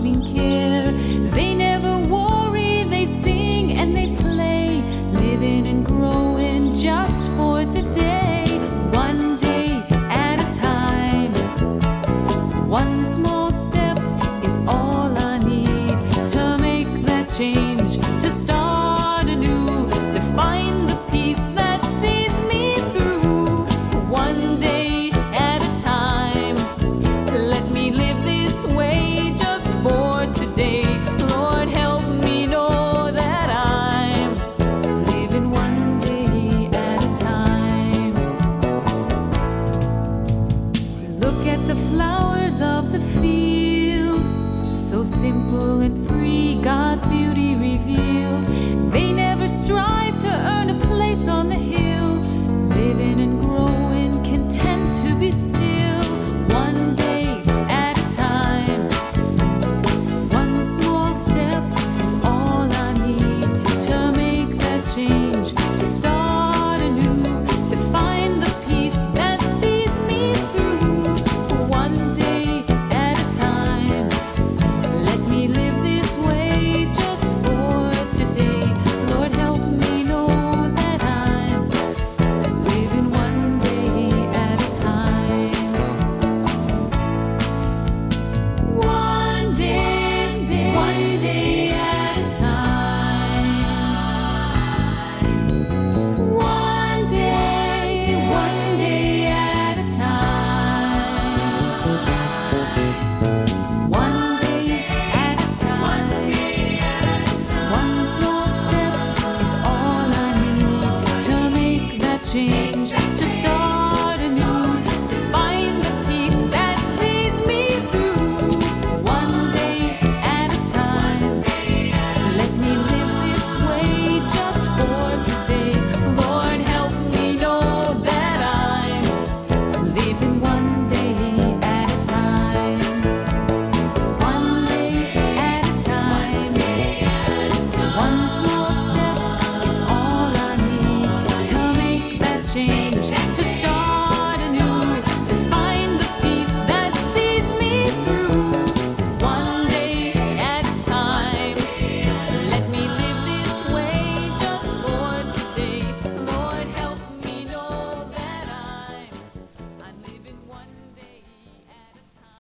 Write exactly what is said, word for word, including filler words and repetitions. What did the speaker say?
loving care. They never worry, they sing and they play, living and growing just for today. One day at a time, one small step is all I need to make that change, to start anew, to find the peace that sees me through. One day at a time, let me live this way just for today. Lord, help me know that I'm living one day at a time. Look at the flowers of the field, so simple and free, God's beauty revealed. They never strive to earn a place on the hill, living and growing, content to be still. One day at a time, one small step is all I need to make that change, to start anew, to find the peace that sees me through. One day at a time, let me live this way just for today. Lord, help me know that I'm living one day at a time. One day, one day at a time. One day, one day at a time. One day at a time. One small step is all I need to make that change.